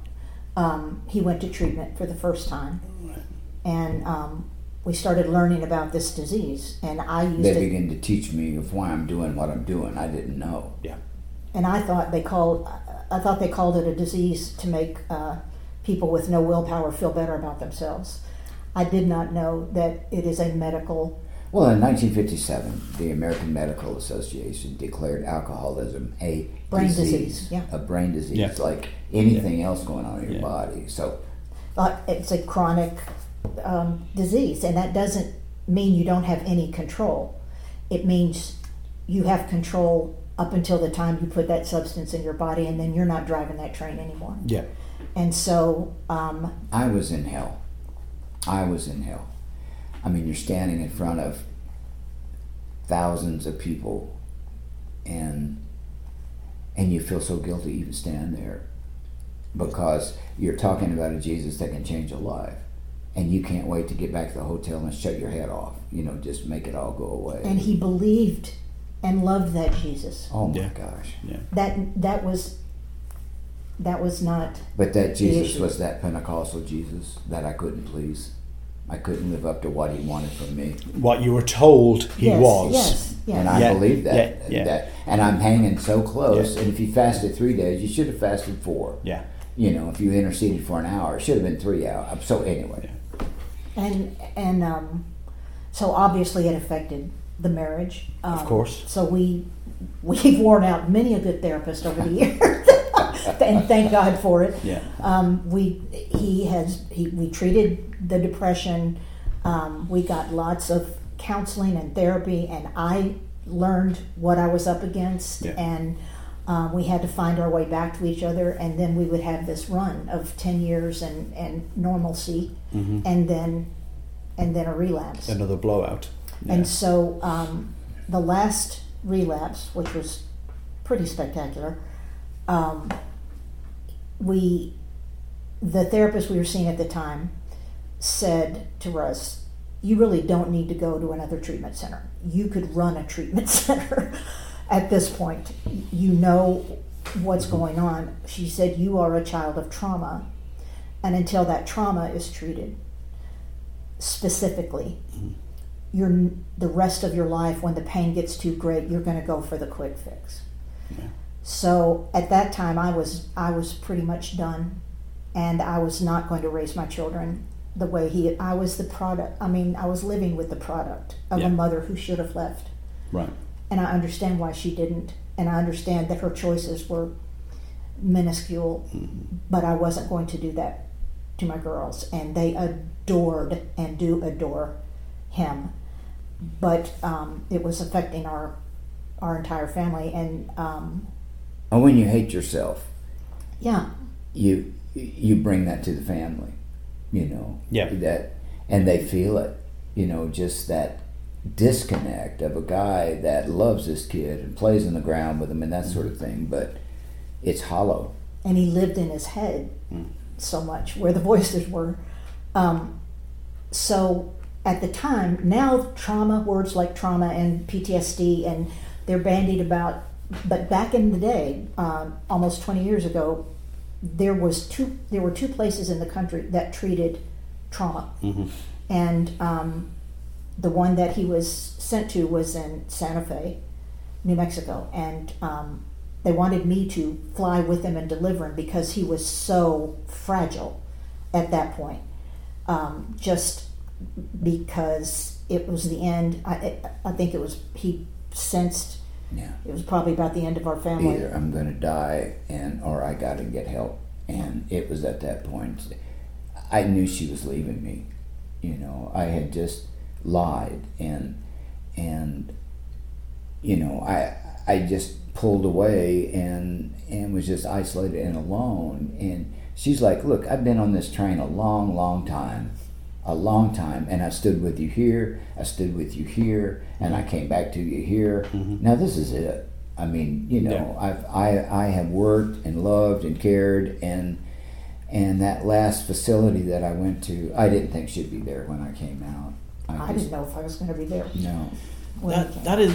um, he went to treatment for the first time, and um, we started learning about this disease. And I used they it, began to teach me of why I'm doing what I'm doing. I didn't know. Yeah. and I thought they called I thought they called it a disease to make uh, people with no willpower feel better about themselves. I did not know that it is a medical. Well, in nineteen fifty-seven, the American Medical Association declared alcoholism a Brain disease, disease, yeah. a brain disease, Yeah. like anything yeah. else going on in your Yeah. body. So, Uh, it's a chronic um, disease, and that doesn't mean you don't have any control. It means you have control up until the time you put that substance in your body, and then you're not driving that train anymore. Yeah. And so, um, I was in hell. I was in hell. I mean, you're standing in front of thousands of people, and and you feel so guilty to even stand there, because you're talking about a Jesus that can change a life, and you can't wait to get back to the hotel and shut your head off. You know, just make it all go away. and he believed and loved that Jesus. oh my Yeah. gosh! Yeah. That that was that was not. But that Jesus issue. was that Pentecostal Jesus that I couldn't please. I couldn't live up to what he wanted from me. What you were told he yes, was. Yes. Yes. And I Yeah, believe that, yeah, yeah. that. And I'm hanging so close. Yeah. And if you fasted three days, you should have fasted four. Yeah. You know, if you interceded for an hour, it should have been three hours. So anyway, And and um, so obviously it affected the marriage. Um, Of course. So we we've worn out many a good therapist over the years, and thank God for it. Yeah. Um, we he has he we treated the depression. Um, we got lots of counseling and therapy, and I learned what I was up against, Yeah. and uh, we had to find our way back to each other, and then we would have this run of ten years and, and normalcy, Mm-hmm. and then and then a relapse. Another blowout. Yeah. And so um, the last relapse, which was pretty spectacular, um, we, the therapist we were seeing at the time said to us, you really don't need to go to another treatment center. You could run a treatment center at this point. You know what's going on. She said, you are a child of trauma, and until that trauma is treated specifically, you're, the rest of your life, when the pain gets too great, you're going to go for the quick fix. Yeah. So at that time, I was I was pretty much done, and I was not going to raise my children the way he. I was the product. I mean, I was living with the product of Yeah. a mother who should have left, Right. and I understand why she didn't, and I understand that her choices were minuscule, Mm-hmm. but I wasn't going to do that to my girls, and they adored and do adore him, but um, it was affecting our our entire family, and um, And when you hate yourself, yeah, you you bring that to the family, you know. Yeah. That, and they feel it, you know, just that disconnect of a guy that loves this kid and plays on the ground with him and that sort of thing, but it's hollow. and he lived in his head so much where the voices were. Um, so at the time, now trauma, words like trauma and P T S D, and they're bandied about, but back in the day, um, almost twenty years ago, there was two. There were two places in the country that treated trauma, Mm-hmm. and um, the one that he was sent to was in Santa Fe, New Mexico, and um, they wanted me to fly with him and deliver him because he was so fragile at that point. Um, just because it was the end. I, I think it was, he sensed Yeah. it was probably about the end of our family. Either I'm going to die, and or I got to get help. And it was at that point I knew she was leaving me. You know, I had just lied, and and you know, I I just pulled away and and was just isolated and alone. And she's like, "Look, I've been on this train a long, long time." A long time, and I stood with you here, I stood with you here, and I came back to you here. Mm-hmm. Now this is it. I mean, you know, Yeah. I've I I have worked and loved and cared, and and that last facility that I went to, I didn't think she'd be there when I came out. I just- didn't know if I was going to be there. No. when I That, came. that is,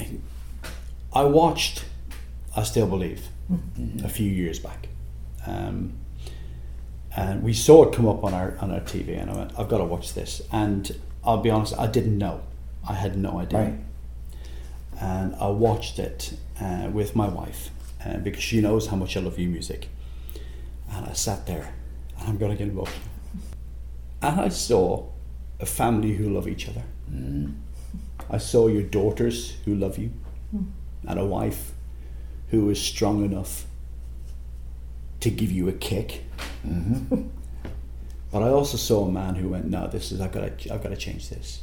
I watched I Still Believe a few years back, um, and we saw it come up on our on our T V, and I went, I've got to watch this. And I'll be honest, I didn't know, I had no idea, Right. and I watched it uh, with my wife uh, because she knows how much I love you music, and I sat there, and I'm gonna get emotional, and I saw a family who love each other. Mm. I saw your daughters who love you, and a wife who is strong enough to give you a kick. Mm-hmm. But I also saw a man who went, "No, this is I've got to I've got to change this."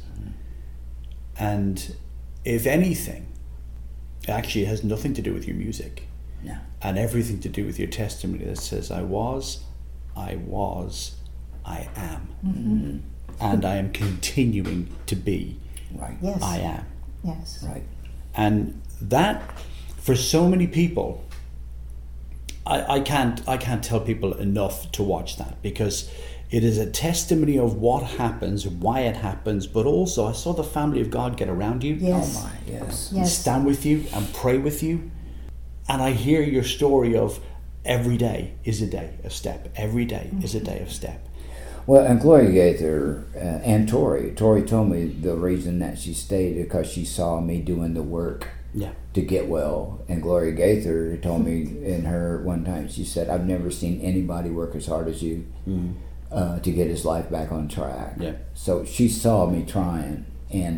And if anything, it actually has nothing to do with your music, No. and everything to do with your testimony that says, "I was, I was, I am, Mm-hmm. and I am continuing to be. Right. Yes. I am." Yes. Right. And that, for so many people, I, I can't I can't tell people enough to watch that, because it is a testimony of what happens, why it happens, but also I saw the family of God get around you, Yes. Oh my, yes. and Yes. stand with you and pray with you. And I hear your story of every day is a day of step. Every day is a day of step. Well, and Gloria Gaither uh, and Tori, Tori told me the reason that she stayed because she saw me doing the work Yeah. to get well. And Gloria Gaither told me in her one time, she said, "I've never seen anybody work as hard as you uh, to get his life back on track." Yeah. So she saw me trying, and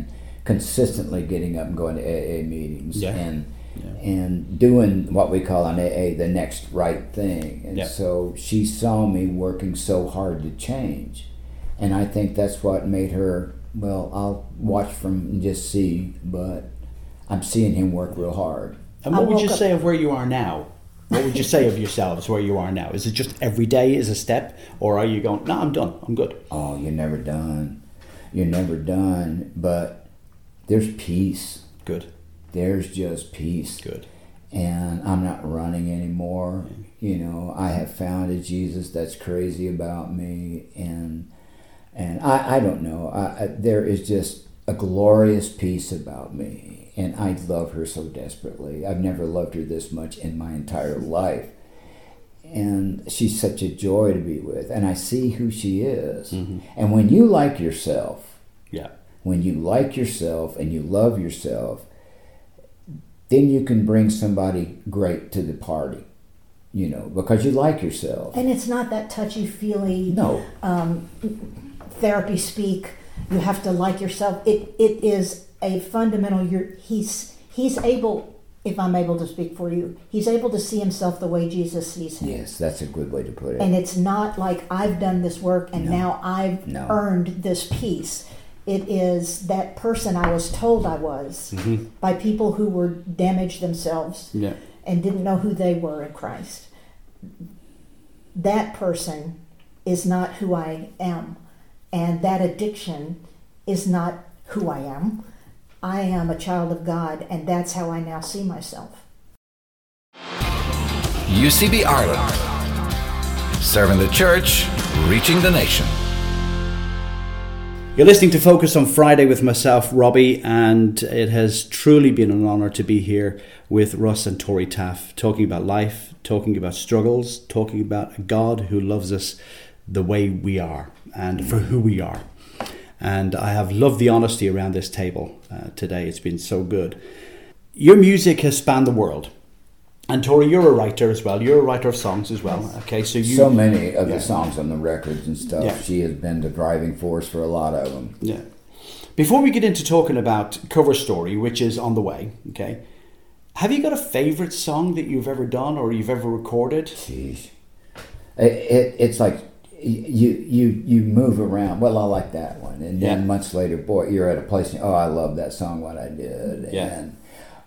consistently getting up and going to A A meetings Yeah. and Yeah. and doing what we call on A A the next right thing. And Yeah. so she saw me working so hard to change. And I think that's what made her, well, I'll watch from and just see, but I'm seeing him work real hard. And I what would woke you up- say of where you are now? What would you say of yourselves where you are now? Is it just every day is a step, or are you going, no, I'm done, I'm good? Oh, you're never done. You're never done, but there's peace. Good, There's just peace. good. And I'm not running anymore. You know, I have found a Jesus that's crazy about me, and and I, I don't know. I, I, there is just a glorious peace about me, and I love her so desperately. I've never loved her this much in my entire life, and she's such a joy to be with. And I see who she is. Mm-hmm. And when you like yourself, Yeah, when you like yourself and you love yourself, then you can bring somebody great to the party, you know, because you like yourself. And it's not that touchy-feely No, um, therapy speak. You have to like yourself. It it is a fundamental. You're, he's he's able. If I'm able to speak for you, he's able to see himself the way Jesus sees him. yes, that's a good way to put it. And it's not like I've done this work and No. now I've No. earned this peace. It is that person I was told I was by people who were damaged themselves yeah, and didn't know who they were in Christ. That person is not who I am. And that addiction is not who I am. I am a child of God, and that's how I now see myself. U C B Ireland. Serving the church, reaching the nation. You're listening to Focus on Friday with myself, Robbie, and it has truly been an honour to be here with Russ and Tori Taff, talking about life, talking about struggles, talking about a God who loves us the way we are and for who we are. And I have loved the honesty around this table uh, today. It's been so good. Your music has spanned the world. And Tori, you're a writer as well. You're a writer of songs as well. Okay, so you so many of Yeah. the songs on the records and stuff, Yeah. she has been the driving force for a lot of them. Yeah. Before we get into talking about Cover Story, which is on the way, okay, have you got a favourite song that you've ever done or you've ever recorded? Jeez. It, it, it's like you you you move around. Well, I like that one. And then Yeah. months later, boy, you're at a place, and, oh, I love that song, what I did. Yeah. And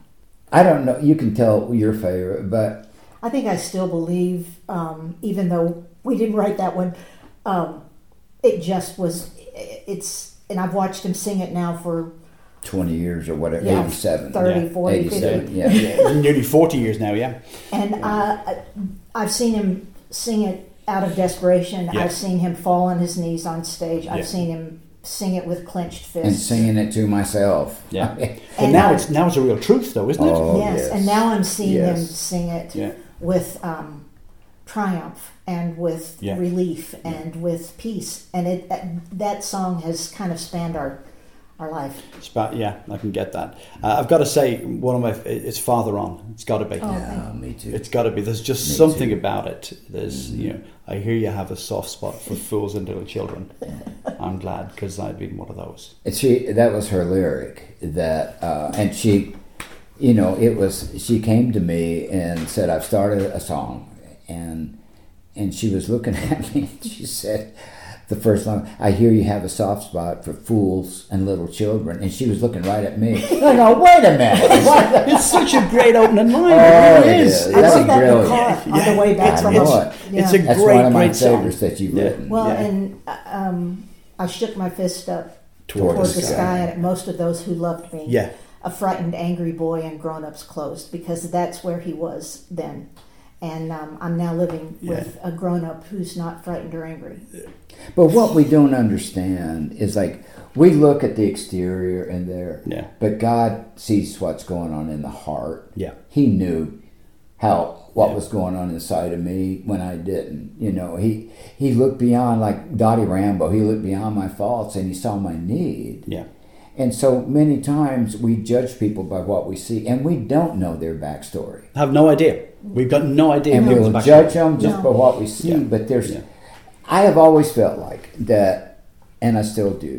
I don't know, you can tell your favorite, but I think I still believe, um, even though we didn't write that one, um, it just was, it's, and I've watched him sing it now for twenty years or whatever, yeah, eighty-seven. thirty, Yeah. forty, eighty-seven, fifty. yeah. Yeah, nearly forty years now, yeah. And uh, I've seen him sing it out of desperation. Yeah. I've seen him fall on his knees on stage. I've Yeah. seen him sing it with clenched fists. And singing it to myself. Yeah. But And now I- it's now it's a real truth though, isn't it? Oh, yes. yes. And now I'm seeing him Yes. sing it Yeah. with um, triumph and with Yeah. relief and with peace. And it that, that song has kind of spanned our our life. Spa- yeah, I can get that. Uh, I've got to say, one of my it's Father On. It's got to be. Oh. Yeah, me too. It's got to be. There's just Me something too. about it. There's, you know, I hear you have a soft spot for fools and little children. I'm glad because I've been one of those. And she, that was her lyric, that, uh, and she, you know, it was, she came to me and said, I've started a song, and and she was looking at me, and she said, the first line, I hear you have a soft spot for fools and little children, and she was looking right at me. No, no, wait a minute. What? It's such a great opening line. Oh, it really it is. is. I That'd wrote be that in the brilliant. car on the way back It's, from I it's, know home. it. it's a Yeah. That's great, one of my great song. favorites that you've Yeah. written. Well, Yeah. and uh, um, I shook my fist up Toward towards the the sky. sky, and at most of those who loved me. Yeah. A frightened, angry boy in grown-ups' clothes, because that's where he was then. And um, I'm now living with a grown-up who's not frightened or angry. But what we don't understand is, like, we look at the exterior and there, Yeah. but God sees what's going on in the heart. Yeah. He knew how what Yeah. was going on inside of me when I didn't. You know, he he looked beyond, like Dottie Rambo. He looked beyond my faults and he saw my need. Yeah. And so many times we judge people by what we see, and we don't know their backstory. I have no idea. We've got no idea. And we people's will backstory. judge them just No. by what we see. Yeah. But there's, Yeah. I have always felt like that, and I still do,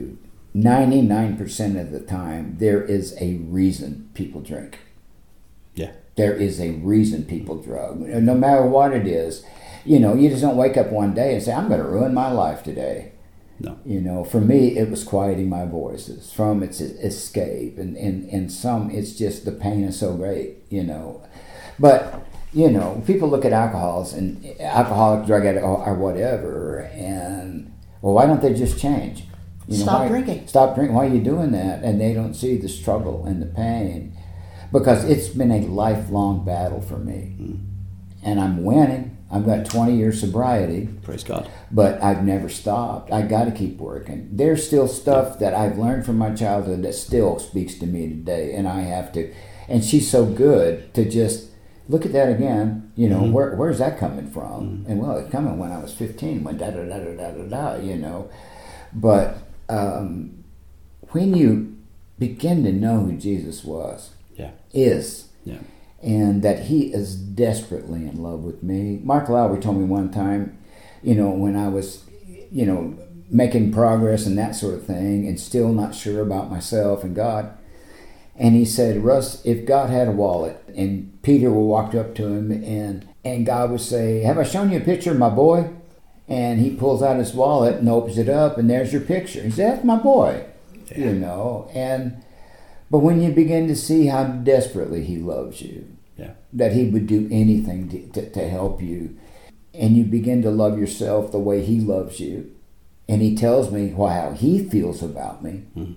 ninety-nine percent of the time, there is a reason people drink. Yeah. There is a reason people drug. No matter what it is. You know, you just don't wake up one day and say, I'm going to ruin my life today. No. You know, for me, it was quieting my voices. From it's escape. And, and, and some, it's just the pain is so great, you know. But, you know, people look at alcohols and alcoholic, drug addict, or whatever, and, well, why don't they just change? You know, Stop why, drinking. Stop drinking. Why are you doing that? And they don't see the struggle and the pain. Because it's been a lifelong battle for me. Mm. And I'm winning. I've got twenty years sobriety. Praise God. But I've never stopped. I got to keep working. There's still stuff that I've learned from my childhood that still speaks to me today. And I have to, and she's so good to just look at that again. You know, mm-hmm. where where's that coming from? Mm-hmm. And well, it's coming when I was fifteen, when da da da da da da da, you know. But um, when you begin to know who Jesus was, yeah, is, yeah. and that he is desperately in love with me. Mark Lowry told me one time, you know, when I was, you know, making progress and that sort of thing and still not sure about myself and God. And he said, Russ, if God had a wallet and Peter would walk up to him and, and God would say, have I shown you a picture of my boy? And he pulls out his wallet and opens it up and there's your picture. He said, that's my boy, yeah. you know. And but when you begin to see how desperately he loves you, yeah. that he would do anything to, to, to help you, and you begin to love yourself the way he loves you, and he tells me how he feels about me, mm-hmm.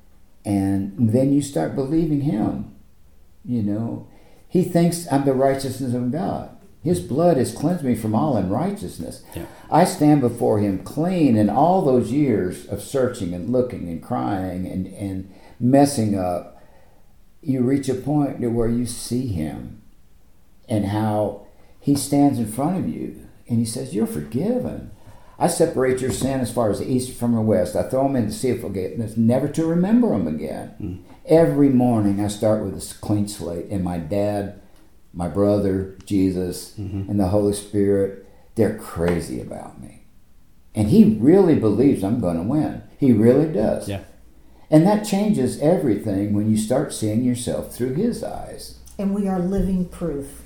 and then you start believing him. You know, he thinks I'm the righteousness of God. His blood has cleansed me from all unrighteousness. Yeah. I stand before him clean, and all those years of searching and looking and crying and, and messing up, you reach a point where you see him and how he stands in front of you and he says, you're forgiven. I separate your sin as far as the east from the west. I throw them in the sea of forgiveness, never to remember them again. Mm. Every morning I start with a clean slate, and my dad, my brother, Jesus, mm-hmm. and the Holy Spirit, they're crazy about me. And he really believes I'm going to win. He really does. Yeah. And that changes everything when you start seeing yourself through his eyes. And we are living proof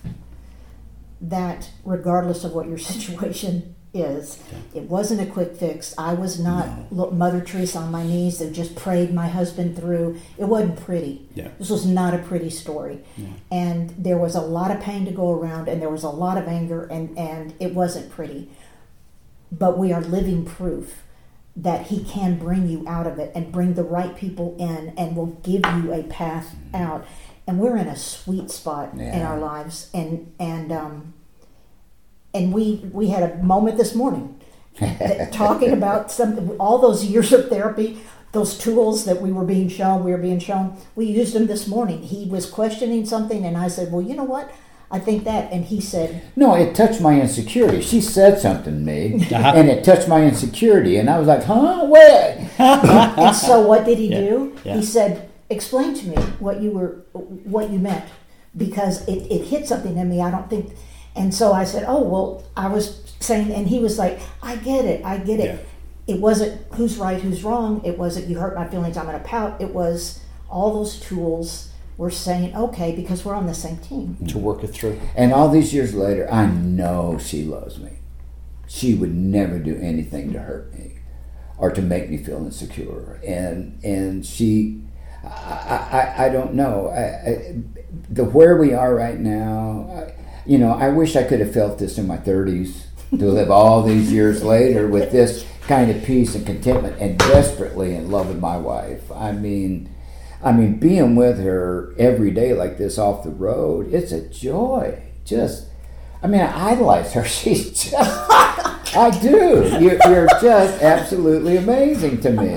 that regardless of what your situation is, okay. it wasn't a quick fix. I was not no. Mother Teresa on my knees and just prayed my husband through. It wasn't pretty. Yeah. This was not a pretty story. Yeah. And there was a lot of pain to go around, and there was a lot of anger, and, and it wasn't pretty. But we are living proof that he can bring you out of it and bring the right people in and will give you a path out. And we're in a sweet spot yeah. in our lives. And and um, and we we had a moment this morning that, talking about some all those years of therapy, those tools that we were being shown, we were being shown. We used them this morning. He was questioning something, and I said, well, you know what? I think that, and he said... No, it touched my insecurity. She said something to me, uh-huh. and it touched my insecurity, and I was like, huh, what? And so what did he yeah. do? Yeah. He said, explain to me what you were, what you meant, because it, it hit something in me. I don't think... And so I said, oh, well, I was saying, and he was like, I get it, I get it. Yeah. It wasn't who's right, who's wrong. It wasn't you hurt my feelings, I'm going to pout. It was all those tools... We're saying, okay, because we're on the same team. To work it through. And all these years later, I know she loves me. She would never do anything to hurt me or to make me feel insecure. And and she, I, I, I don't know. I, I, the where we are right now, I, you know, I wish I could have felt this in my thirties, to live all these years later with this kind of peace and contentment and desperately in love with my wife. I mean... I mean, being with her every day like this off the road, it's a joy. Just, I mean, I idolize her. She's just, I do. You're, you're just absolutely amazing to me.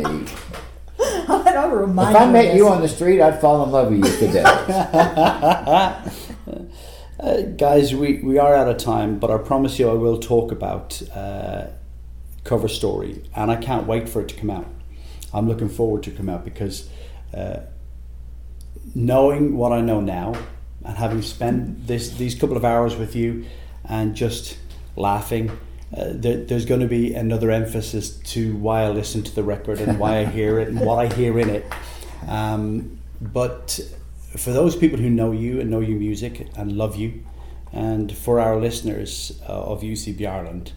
I don't remind if I met you on the street, I'd fall in love with you today. uh, guys, we, we are out of time, but I promise you I will talk about uh, Cover Story, and I can't wait for it to come out. I'm looking forward to come out because... Uh, knowing what I know now and having spent this these couple of hours with you and just laughing uh, there, there's going to be another emphasis to why I listen to the record and why I hear it and what I hear in it. Um, but for those people who know you and know your music and love you, and for our listeners uh, of U C B Ireland,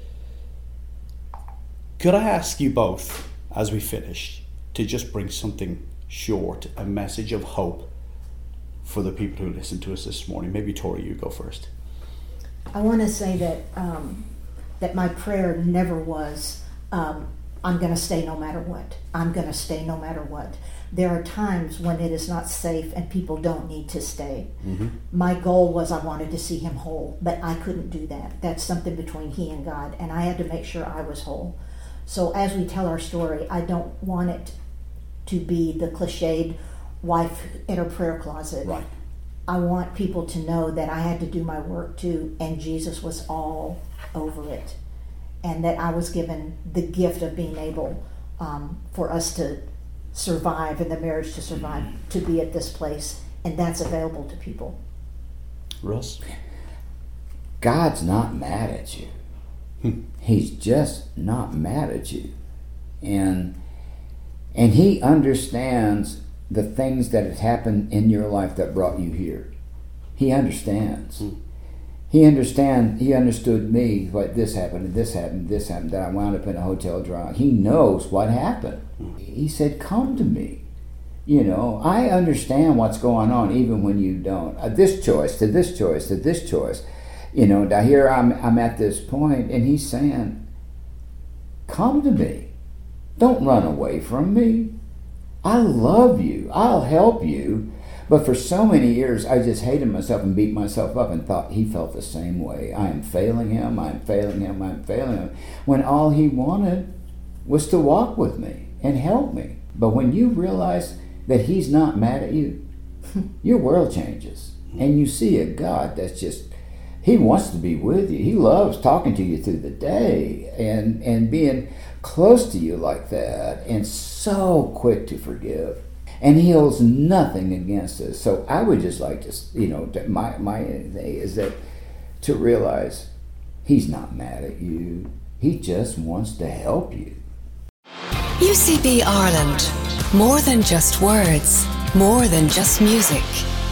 could I ask you both, as we finish, to just bring something short, a message of hope for the people who listen to us this morning? Maybe Tori, you go first. I want to say that um, that my prayer never was, um, I'm going to stay no matter what. I'm going to stay no matter what. There are times when it is not safe and people don't need to stay. Mm-hmm. My goal was I wanted to see him whole, but I couldn't do that. That's something between he and God, and I had to make sure I was whole. So as we tell our story, I don't want it to be the cliched wife in her prayer closet. Right. I want people to know that I had to do my work too, and Jesus was all over it. And that I was given the gift of being able um, for us to survive and the marriage to survive, to be at this place, and that's available to people. Russ? God's not mad at you. He's just not mad at you. And and he understands the things that had happened in your life that brought you here. He understands. Mm. He understand. He understood me, what this happened, and this happened, this happened, that I wound up in a hotel drunk. He knows what happened. Mm. He said, come to me. You know, I understand what's going on even when you don't. Uh, this choice, to this choice, to this choice. You know, now here I'm, I'm at this point, and he's saying, come to me. Don't run away from me. I love you. I'll help you. But for so many years, I just hated myself and beat myself up and thought he felt the same way. I am failing him, I'm failing him, I'm failing him. When all he wanted was to walk with me and help me. But when you realize that he's not mad at you, your world changes. And you see a God that's just, he wants to be with you. He loves talking to you through the day and, and being close to you like that, and so quick to forgive. And he holds nothing against us. So I would just like to, you know, my, my thing is that to realize he's not mad at you. He just wants to help you. U C B Ireland. More than just words. More than just music.